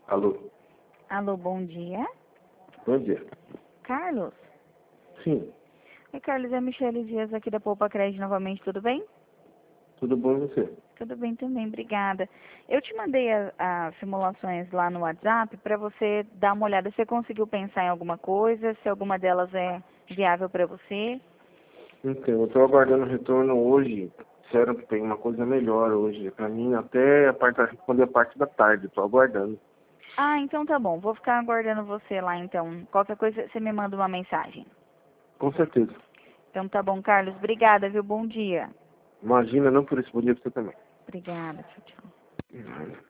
Alô? Alô, bom dia. Bom dia. Carlos? Sim, Oi, Carlos, é a Michele Dias aqui da Poupa Crédito novamente, tudo bem? tudo bom e você? Tudo bem também, obrigada. Eu te mandei as simulações lá no WhatsApp para você dar uma olhada. Você conseguiu pensar em alguma coisa? Se alguma delas é viável para você? Então, eu estou aguardando o retorno hoje. Disseram que tem uma coisa melhor hoje. Para mim, até responder a parte da tarde. Estou aguardando. Ah, então tá bom. Vou ficar aguardando você lá então. Qualquer coisa você me manda uma mensagem. Com certeza. Então tá bom, Carlos. Obrigada, viu? Bom dia. Imagina, não por isso. Bom dia para você também. Obrigada. Tchau, tchau.